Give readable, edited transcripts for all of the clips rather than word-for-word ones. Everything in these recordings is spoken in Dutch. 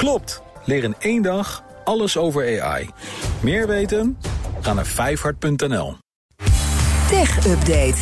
Klopt. Leer in 1 dag alles over AI. Meer weten? Ga naar 5hard.nl. Tech Update.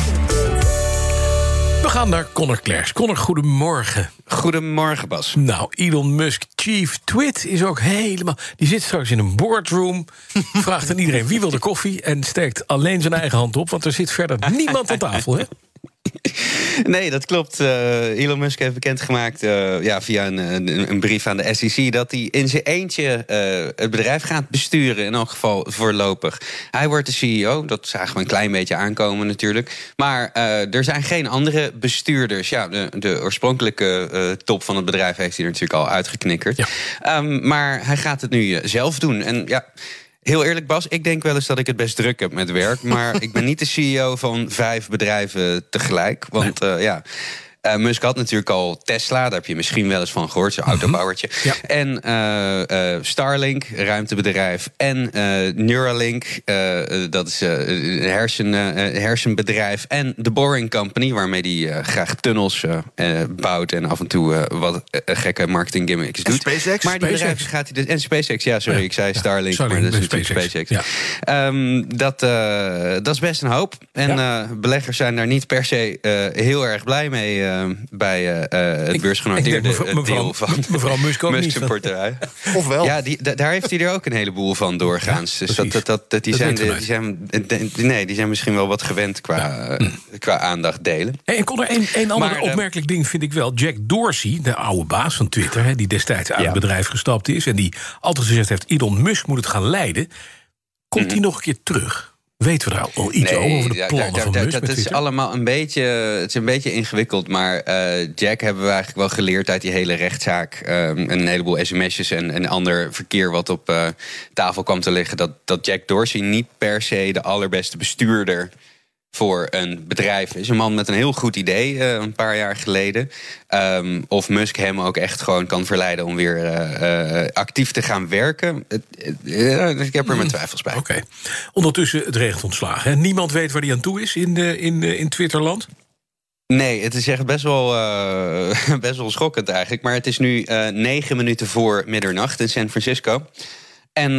We gaan naar Connor Klerks. Connor, goedemorgen. Goedemorgen, Bas. Nou, Elon Musk, chief twit, is ook helemaal... Die zit straks in een boardroom, vraagt aan iedereen wie wil de koffie... en steekt alleen zijn eigen hand op, want er zit verder niemand aan tafel, hè? Nee, dat klopt. Elon Musk heeft bekendgemaakt via een brief aan de SEC... dat hij in zijn eentje het bedrijf gaat besturen, in elk geval voorlopig. Hij wordt de CEO, dat zagen we een klein beetje aankomen natuurlijk. Maar er zijn geen andere bestuurders. Ja, de oorspronkelijke top van het bedrijf heeft hij natuurlijk al uitgeknikkerd. Ja. Maar hij gaat het nu zelf doen. En ja... Heel eerlijk, Bas, ik denk wel eens dat ik het best druk heb met werk... maar ik ben niet de CEO van 5 bedrijven tegelijk. Want Musk had natuurlijk al Tesla, daar heb je misschien wel eens van gehoord, zo'n autobouwertje. Ja. En Starlink, ruimtebedrijf. En Neuralink, dat is een hersenbedrijf. En The Boring Company, waarmee hij graag tunnels bouwt... en af en toe wat gekke marketing gimmicks doet. SpaceX? Maar die bedrijven gaat hij dus... En SpaceX, ja, sorry, ik zei Starlink, maar dat is natuurlijk SpaceX. Ja. Dat is best een hoop. En beleggers zijn daar niet per se heel erg blij mee... bij het beursgenoteerde deel van mevrouw Musk ook Musk's portefeuille. Ofwel. Ja, daar heeft hij er ook een heleboel van doorgaans. Ja, dus die zijn misschien wel wat gewend qua aandacht delen. En kon er een ander opmerkelijk ding, vind ik wel. Jack Dorsey, de oude baas van Twitter... die destijds uit het bedrijf gestapt is... en die altijd gezegd heeft, Elon Musk moet het gaan leiden... komt hij nog een keer terug? Weten we daar al iets over de plannen van Musk? Dat is allemaal een beetje ingewikkeld. Maar Jack hebben we eigenlijk wel geleerd uit die hele rechtszaak. Een heleboel sms'jes en ander verkeer wat op tafel kwam te liggen. Dat Jack Dorsey niet per se de allerbeste bestuurder voor een bedrijf is. Een man met een heel goed idee, een paar jaar geleden. Of Musk hem ook echt gewoon kan verleiden om weer actief te gaan werken. Ik heb er mijn twijfels bij. Okay. Ondertussen, het regent ontslagen. Hè? Niemand weet waar hij aan toe is in Twitterland? Nee, het is echt best wel schokkend eigenlijk. Maar het is nu 9 minuten voor middernacht in San Francisco. En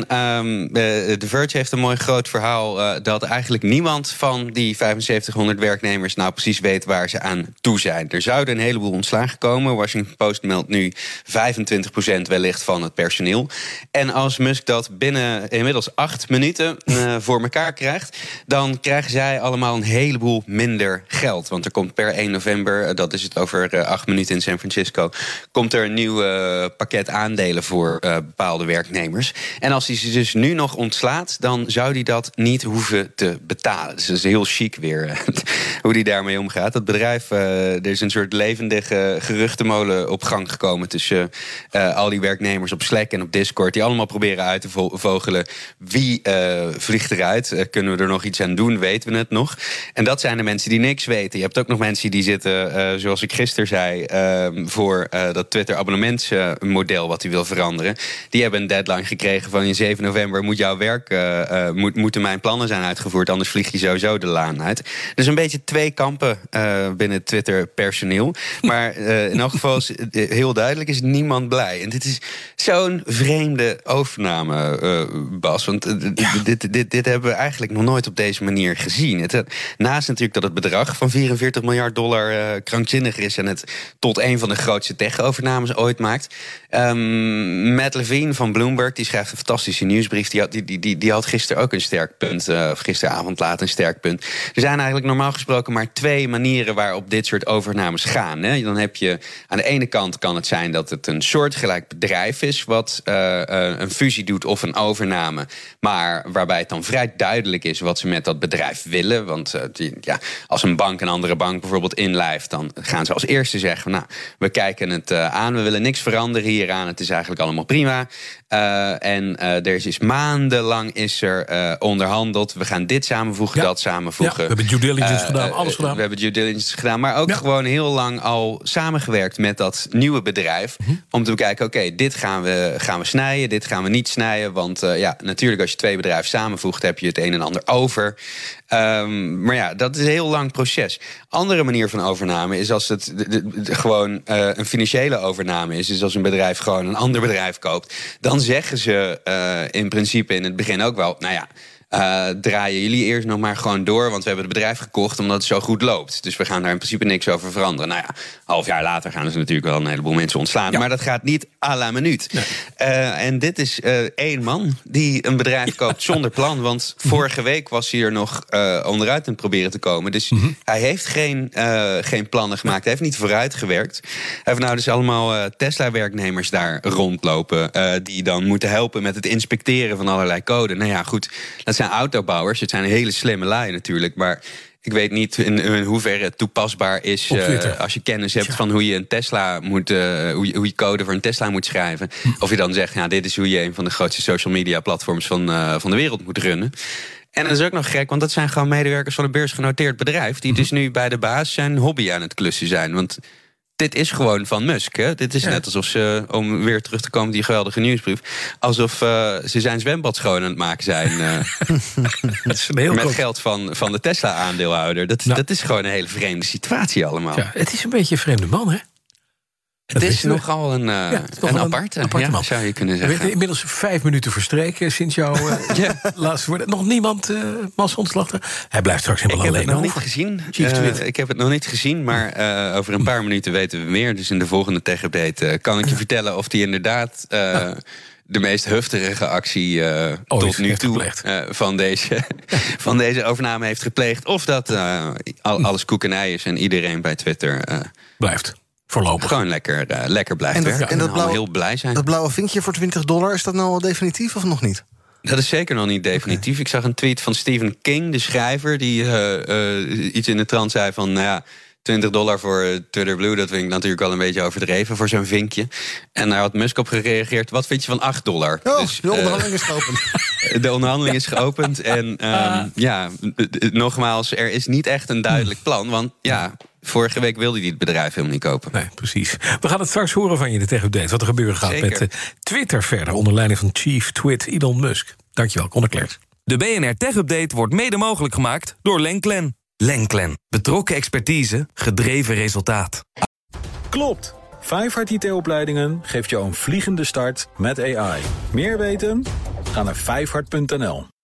The Verge heeft een mooi groot verhaal... dat eigenlijk niemand van die 7500 werknemers... nou precies weet waar ze aan toe zijn. Er zouden een heleboel ontslagen komen. Washington Post meldt nu 25% wellicht van het personeel. En als Musk dat binnen inmiddels 8 minuten voor elkaar krijgt... dan krijgen zij allemaal een heleboel minder geld. Want er komt per 1 november, dat is het over 8 minuten in San Francisco... komt er een nieuw pakket aandelen voor bepaalde werknemers... En als hij ze dus nu nog ontslaat, dan zou hij dat niet hoeven te betalen. Dus dat is heel chic weer hoe hij daarmee omgaat. Dat bedrijf, er is een soort levendige geruchtenmolen op gang gekomen... tussen al die werknemers op Slack en op Discord... die allemaal proberen uit te vogelen wie vliegt eruit. Kunnen we er nog iets aan doen, weten we het nog? En dat zijn de mensen die niks weten. Je hebt ook nog mensen die zitten, zoals ik gisteren zei... voor dat Twitter-abonnementsmodel wat hij wil veranderen. Die hebben een deadline gekregen van in 7 november moet jouw werk, moeten mijn plannen zijn uitgevoerd, anders vlieg je sowieso de laan uit. Dus een beetje 2 kampen binnen Twitter personeel. Maar in elk geval is heel duidelijk, is niemand blij. En dit is zo'n vreemde overname, Bas. Want dit hebben we eigenlijk nog nooit op deze manier gezien. Naast natuurlijk dat het bedrag van $44 miljard krankzinnig is en het tot een van de grootste tech-overnames ooit maakt. Matt Levine van Bloomberg, die schrijft een fantastische nieuwsbrief. Die had gisteren ook een sterk punt. Of gisteravond laat een sterk punt. Er zijn eigenlijk normaal gesproken maar 2 manieren waarop dit soort overnames gaan. Hè. Dan heb je aan de ene kant kan het zijn dat het een soortgelijk bedrijf is wat een fusie doet of een overname. Maar waarbij het dan vrij duidelijk is wat ze met dat bedrijf willen. Want als een bank een andere bank bijvoorbeeld inlijft, dan gaan ze als eerste zeggen, nou, we kijken het aan, we willen niks veranderen hieraan, het is eigenlijk allemaal prima. En er is maandenlang onderhandeld. We gaan dit samenvoegen, dat samenvoegen. Ja, we hebben due diligence gedaan, alles gedaan. We hebben due diligence gedaan, maar ook gewoon heel lang al samengewerkt met dat nieuwe bedrijf. Om te bekijken, oké, dit gaan we snijden, dit gaan we niet snijden. Want natuurlijk, als je 2 bedrijven samenvoegt, heb je het een en ander over. Maar ja, dat is een heel lang proces. Andere manier van overname is als het gewoon een financiële overname is. Dus als een bedrijf gewoon een ander bedrijf koopt. Dan zeggen ze in principe in het begin ook wel, nou ja, draaien jullie eerst nog maar gewoon door, want we hebben het bedrijf gekocht omdat het zo goed loopt. Dus we gaan daar in principe niks over veranderen. Nou ja, half jaar later gaan ze natuurlijk wel een heleboel mensen ontslaan. Ja. Maar dat gaat niet à la minuut. Nee. En dit is één man die een bedrijf koopt zonder plan. Want vorige week was hij er nog onderuit aan het proberen te komen. Dus hij heeft geen plannen gemaakt. Hij heeft niet vooruit gewerkt. Hij heeft nou dus allemaal Tesla-werknemers daar rondlopen, die dan moeten helpen met het inspecteren van allerlei code. Nou ja, goed, dat zijn autobouwers. Het zijn hele slimme lui natuurlijk. Maar ik weet niet in hoeverre het toepasbaar is als je kennis hebt van hoe je een Tesla moet, hoe je code voor een Tesla moet schrijven. Of je dan zegt, ja, dit is hoe je een van de grootste social media platforms van de wereld moet runnen. En dat is ook nog gek, want dat zijn gewoon medewerkers van een beursgenoteerd bedrijf, die dus nu bij de baas zijn hobby aan het klussen zijn. Want dit is gewoon van Musk. Hè? Dit is net alsof ze, om weer terug te komen op die geweldige nieuwsbrief, alsof ze zijn zwembad schoon aan het maken zijn. Dat is een heel met geld van de Tesla-aandeelhouder. Dat is gewoon een hele vreemde situatie allemaal. Ja, het is een beetje een vreemde man, hè? Het is nogal een aparte man, zou je kunnen zeggen. We weten inmiddels 5 minuten verstreken sinds jouw laatste woord. Nog niemand massa-ontslachten? Hij blijft straks helemaal alleen. Ik heb het nog niet gezien, maar over een paar minuten weten we meer. Dus in de volgende tech-update kan ik je vertellen of hij inderdaad de meest heftige actie tot nu toe van deze overname heeft gepleegd. Of dat alles koekenij is en iedereen bij Twitter blijft. Voorlopig. Gewoon lekker blijft werken. En dat heel blij zijn. Dat blauwe vinkje voor $20, is dat nou al definitief of nog niet? Dat is zeker nog niet definitief. Okay. Ik zag een tweet van Stephen King, de schrijver, die iets in de trant zei van, nou ja, $20 voor Twitter Blue, dat vind ik natuurlijk wel een beetje overdreven voor zo'n vinkje. En daar had Musk op gereageerd, wat vind je van $8? Oh, dus, de onderhandeling is geopend. De onderhandeling is geopend. En nogmaals, er is niet echt een duidelijk plan. Want vorige week wilde hij het bedrijf helemaal niet kopen. Nee, precies. We gaan het straks horen van je in de tech-update. Wat er gebeuren gaat met Twitter verder, onder leiding van Chief Twit Elon Musk. Dankjewel, Conor Klerks. De BNR Tech-update wordt mede mogelijk gemaakt door Lenklen. Lenklen. Betrokken expertise, gedreven resultaat. Klopt. 5hart IT-opleidingen geeft jou een vliegende start met AI. Meer weten? Ga naar 5hart.nl.